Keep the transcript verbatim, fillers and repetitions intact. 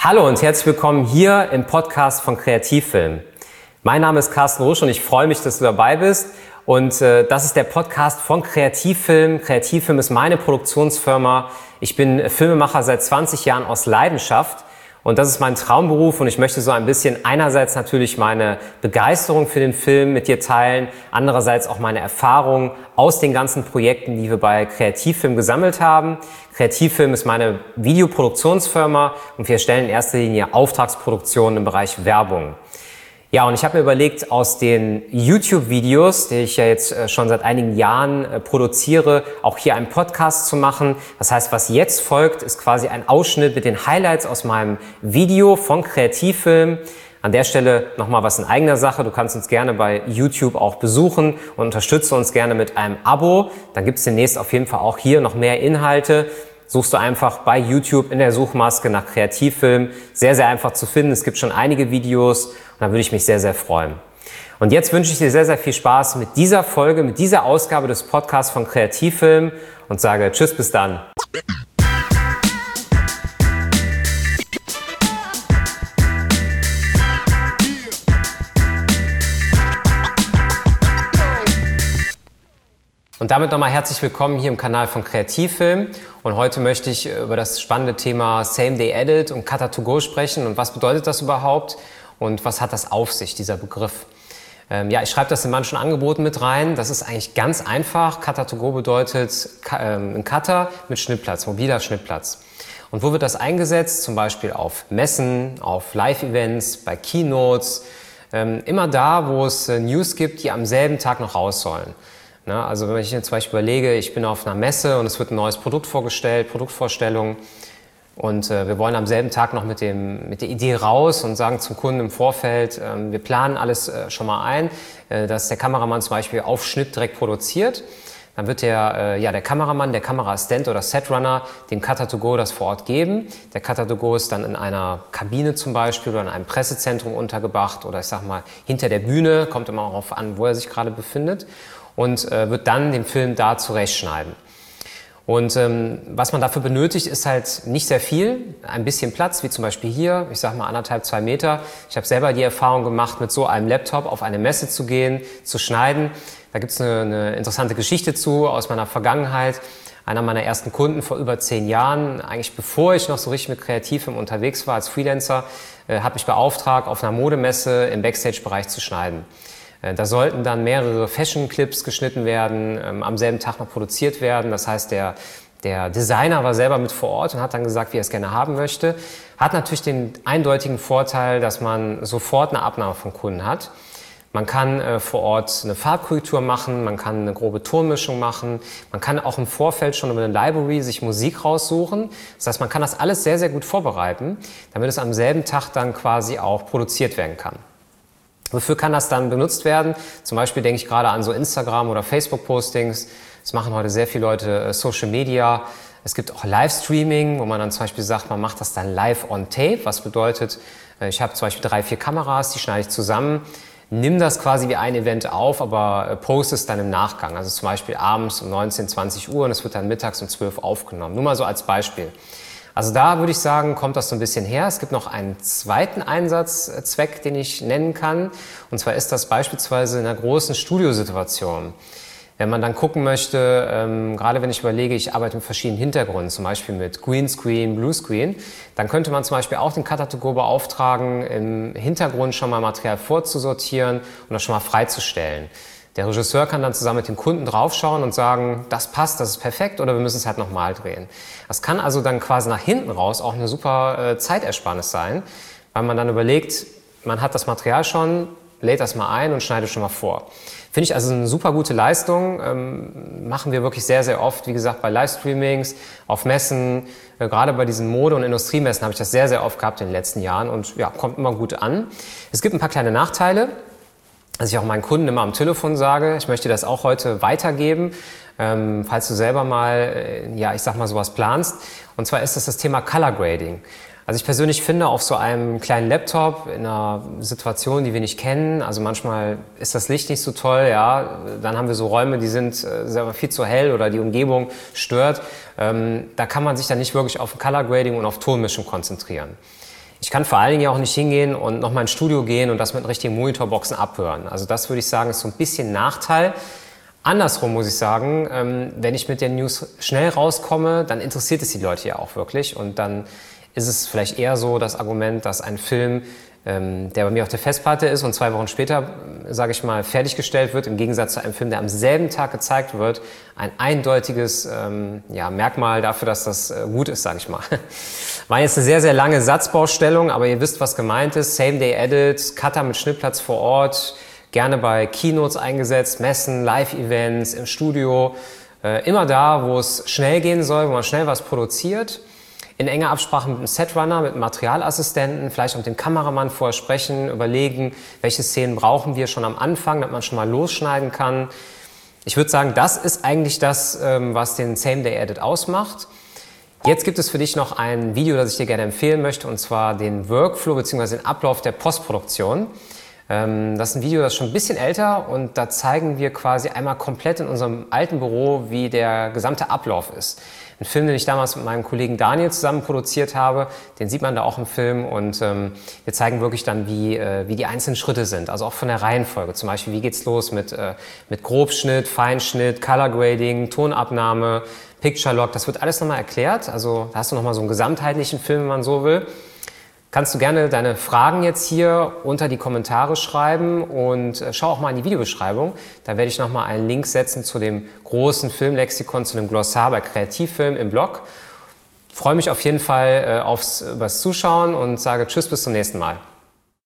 Hallo und herzlich willkommen hier im Podcast von Kreativfilm. Mein Name ist Carsten Rusch und ich freue mich, dass du dabei bist. Und äh, das ist der Podcast von Kreativfilm. Kreativfilm ist meine Produktionsfirma. Ich bin Filmemacher seit zwanzig Jahren aus Leidenschaft. Und das ist mein Traumberuf und ich möchte so ein bisschen einerseits natürlich meine Begeisterung für den Film mit dir teilen, andererseits auch meine Erfahrungen aus den ganzen Projekten, die wir bei Kreativfilm gesammelt haben. Kreativfilm ist meine Videoproduktionsfirma und wir stellen in erster Linie Auftragsproduktionen im Bereich Werbung. Ja, und ich habe mir überlegt, aus den YouTube-Videos, die ich ja jetzt schon seit einigen Jahren produziere, auch hier einen Podcast zu machen. Das heißt, was jetzt folgt, ist quasi ein Ausschnitt mit den Highlights aus meinem Video von Kreativfilm. An der Stelle nochmal was in eigener Sache. Du kannst uns gerne bei YouTube auch besuchen und unterstütze uns gerne mit einem Abo. Dann gibt es demnächst auf jeden Fall auch hier noch mehr Inhalte. Suchst du einfach bei YouTube in der Suchmaske nach Kreativfilm. Sehr, sehr einfach zu finden. Es gibt schon einige Videos und da würde ich mich sehr, sehr freuen. Und jetzt wünsche ich dir sehr, sehr viel Spaß mit dieser Folge, mit dieser Ausgabe des Podcasts von Kreativfilm und sage Tschüss, bis dann. Und damit nochmal herzlich willkommen hier im Kanal von Kreativfilm. Und heute möchte ich über das spannende Thema Same-Day-Edit und Cutter to Go sprechen. Und was bedeutet das überhaupt? Und was hat das auf sich, dieser Begriff? Ähm, ja, ich schreibe das in manchen Angeboten mit rein. Das ist eigentlich ganz einfach. Cutter to Go bedeutet ähm, ein Cutter mit Schnittplatz, mobiler Schnittplatz. Und wo wird das eingesetzt? Zum Beispiel auf Messen, auf Live-Events, bei Keynotes. Ähm, immer da, wo es äh, News gibt, die am selben Tag noch raus sollen. Na, also wenn ich mir zum Beispiel überlege, ich bin auf einer Messe und es wird ein neues Produkt vorgestellt, Produktvorstellung und äh, wir wollen am selben Tag noch mit, dem, mit der Idee raus und sagen zum Kunden im Vorfeld, äh, wir planen alles äh, schon mal ein, äh, dass der Kameramann zum Beispiel auf Schnitt direkt produziert. Dann wird der, äh, ja, der Kameramann, der Kameraassistent oder Setrunner dem Cutter to Go das vor Ort geben. Der Cutter to Go ist dann in einer Kabine zum Beispiel oder in einem Pressezentrum untergebracht oder ich sag mal hinter der Bühne, kommt immer darauf an, wo er sich gerade befindet. Und äh, wird dann den Film da zurechtschneiden. Und ähm, was man dafür benötigt, ist halt nicht sehr viel. Ein bisschen Platz, wie zum Beispiel hier, ich sag mal anderthalb, zwei Meter. Ich habe selber die Erfahrung gemacht, mit so einem Laptop auf eine Messe zu gehen, zu schneiden. Da gibt's eine, eine interessante Geschichte zu aus meiner Vergangenheit. Einer meiner ersten Kunden vor über zehn Jahren, eigentlich bevor ich noch so richtig mit Kreativfilm unterwegs war als Freelancer, äh, hat mich beauftragt, auf einer Modemesse im Backstage-Bereich zu schneiden. Da sollten dann mehrere Fashion-Clips geschnitten werden, ähm, am selben Tag noch produziert werden. Das heißt, der, der Designer war selber mit vor Ort und hat dann gesagt, wie er es gerne haben möchte. Hat natürlich den eindeutigen Vorteil, dass man sofort eine Abnahme vom Kunden hat. Man kann äh, vor Ort eine Farbkorrektur machen, man kann eine grobe Tonmischung machen. Man kann auch im Vorfeld schon über eine Library sich Musik raussuchen. Das heißt, man kann das alles sehr, sehr gut vorbereiten, damit es am selben Tag dann quasi auch produziert werden kann. Wofür kann das dann benutzt werden? Zum Beispiel denke ich gerade an so Instagram- oder Facebook-Postings. Das machen heute sehr viele Leute äh, Social Media. Es gibt auch Livestreaming, wo man dann zum Beispiel sagt, man macht das dann live on tape. Was bedeutet, äh, ich habe zum Beispiel drei, vier Kameras, die schneide ich zusammen, nimm das quasi wie ein Event auf, aber äh, poste es dann im Nachgang. Also zum Beispiel abends um neunzehn, zwanzig Uhr und es wird dann mittags um zwölf aufgenommen. Nur mal so als Beispiel. Also da würde ich sagen, kommt das so ein bisschen her. Es gibt noch einen zweiten Einsatzzweck, den ich nennen kann. Und zwar ist das beispielsweise in einer großen Studiosituation. Wenn man dann gucken möchte, ähm, gerade wenn ich überlege, ich arbeite mit verschiedenen Hintergründen, zum Beispiel mit Greenscreen, Bluescreen, dann könnte man zum Beispiel auch den Cutter to Go beauftragen, im Hintergrund schon mal Material vorzusortieren und das schon mal freizustellen. Der Regisseur kann dann zusammen mit dem Kunden draufschauen und sagen, das passt, das ist perfekt oder wir müssen es halt nochmal drehen. Das kann also dann quasi nach hinten raus auch eine super äh, Zeitersparnis sein, weil man dann überlegt, man hat das Material schon, lädt das mal ein und schneidet schon mal vor. Finde ich also eine super gute Leistung, ähm, machen wir wirklich sehr, sehr oft, wie gesagt, bei Livestreamings, auf Messen, äh, gerade bei diesen Mode- und Industriemessen habe ich das sehr, sehr oft gehabt in den letzten Jahren und ja, kommt immer gut an. Es gibt ein paar kleine Nachteile. Was ich auch meinen Kunden immer am Telefon sage, ich möchte das auch heute weitergeben, ähm, falls du selber mal, äh, ja, ich sag mal sowas planst. Und zwar ist das das Thema Color Grading. Also ich persönlich finde, auf so einem kleinen Laptop in einer Situation, die wir nicht kennen, also manchmal ist das Licht nicht so toll, ja, dann haben wir so Räume, die sind äh, viel zu hell oder die Umgebung stört. Ähm, da kann man sich dann nicht wirklich auf Color Grading und auf Tonmischung konzentrieren. Ich kann vor allen Dingen ja auch nicht hingehen und nochmal ins Studio gehen und das mit richtigen Monitorboxen abhören. Also das würde ich sagen, ist so ein bisschen Nachteil. Andersrum muss ich sagen, ähm, wenn ich mit den News schnell rauskomme, dann interessiert es die Leute ja auch wirklich. Und dann ist es vielleicht eher so das Argument, dass ein Film, ähm, der bei mir auf der Festplatte ist und zwei Wochen später, sage ich mal, fertiggestellt wird, im Gegensatz zu einem Film, der am selben Tag gezeigt wird, ein eindeutiges ähm, ja, Merkmal dafür, dass das äh, gut ist, sage ich mal. War jetzt eine sehr, sehr lange Satzbaustellung, aber ihr wisst, was gemeint ist. Same-Day-Edit, Cutter mit Schnittplatz vor Ort, gerne bei Keynotes eingesetzt, Messen, Live-Events, im Studio. Äh, immer da, wo es schnell gehen soll, wo man schnell was produziert. In enger Absprache mit einem Setrunner, mit einem Materialassistenten, vielleicht auch mit dem Kameramann vorher sprechen, überlegen, welche Szenen brauchen wir schon am Anfang, damit man schon mal losschneiden kann. Ich würde sagen, das ist eigentlich das, ähm, was den Same-Day-Edit ausmacht. Jetzt gibt es für dich noch ein Video, das ich dir gerne empfehlen möchte, und zwar den Workflow bzw. den Ablauf der Postproduktion. Das ist ein Video, das ist schon ein bisschen älter und da zeigen wir quasi einmal komplett in unserem alten Büro, wie der gesamte Ablauf ist. Ein Film, den ich damals mit meinem Kollegen Daniel zusammen produziert habe, den sieht man da auch im Film und ähm, wir zeigen wirklich dann, wie, äh, wie die einzelnen Schritte sind, also auch von der Reihenfolge. Zum Beispiel, wie geht's los mit, äh, mit Grobschnitt, Feinschnitt, Color Grading, Tonabnahme, Picture Lock, das wird alles nochmal erklärt. Also da hast du nochmal so einen gesamtheitlichen Film, wenn man so will. Kannst du gerne deine Fragen jetzt hier unter die Kommentare schreiben und schau auch mal in die Videobeschreibung. Da werde ich nochmal einen Link setzen zu dem großen Filmlexikon, zu dem Glossar bei Kreativfilm im Blog. Ich freue mich auf jeden Fall aufs, aufs Zuschauen und sage Tschüss, bis zum nächsten Mal.